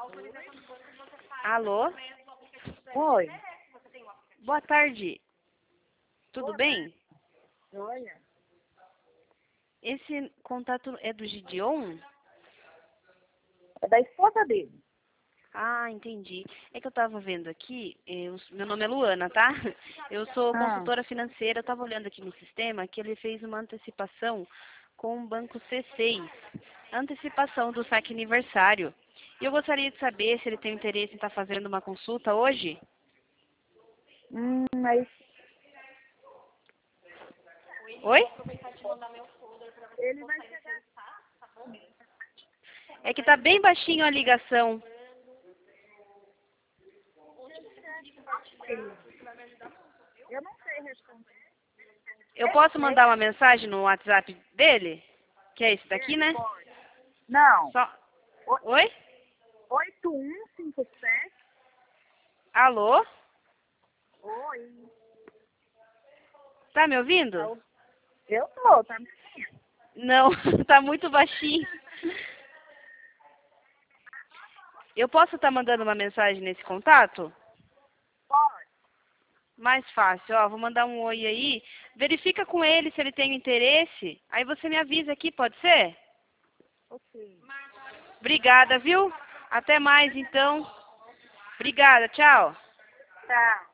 Alô? Oi. Boa tarde. Tudo bem? Joia. Esse contato é do Gideon? É da esposa dele. Ah, entendi. É que eu estava vendo aqui, meu nome é Luana, tá? Eu sou consultora financeira, eu estava olhando aqui no sistema que ele fez uma antecipação com o Banco C6, antecipação do saque aniversário. E eu gostaria de saber se ele tem interesse em estar fazendo uma consulta hoje. Mas Oi? ele vai chegar. É que tá bem baixinho a ligação. Eu não sei responder. Eu posso mandar uma mensagem no WhatsApp dele? Que é esse daqui, né? Não. Só... Oi? 8157. Alô? Oi. Tá me ouvindo? Eu tô, tá me ouvindo? Não, tá muito baixinho. Eu posso estar mandando uma mensagem nesse contato? Pode. Mais fácil, ó, vou mandar um oi aí. Verifica com ele se ele tem interesse. Aí você me avisa aqui, pode ser? Ok. Obrigada, viu? Até mais, então. Obrigada, tchau. Tá.